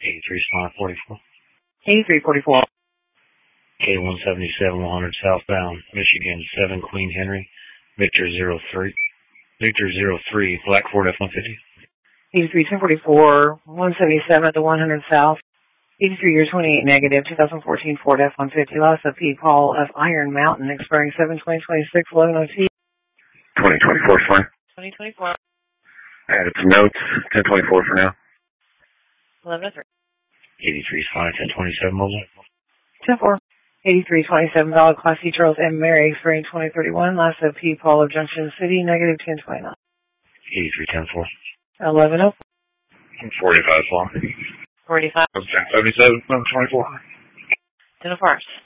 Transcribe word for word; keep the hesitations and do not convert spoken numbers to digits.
eighty-three Spine forty-four. eighty-three forty-four. K one seventy-seven one hundred southbound, Michigan seven Queen Henry, Victor zero three. Victor zero three, Black Ford F one fifty. eighty-three ten forty-four, one seventy-seven at the one hundred south. eighty-three year twenty-eight negative, twenty fourteen Ford F one fifty, Lassa P. Paul of Iron Mountain, expiring seven twenty twenty-six, eleven oh T. twenty twenty-four, fine. twenty twenty-four. Added some notes, ten twenty-four for now. eleven oh three. eighty-three is fine, ten twenty-seven mobile. ten four. eighty-three twenty-seven, valid Class C Charles M. Mary, expiring twenty thirty-one, Lassa P. Paul of Junction City, negative ten twenty-nine. eighty-three ten four. eleven oh four. forty-five, fine. forty-five. ten seventy-seven, twenty-four. ten oh four.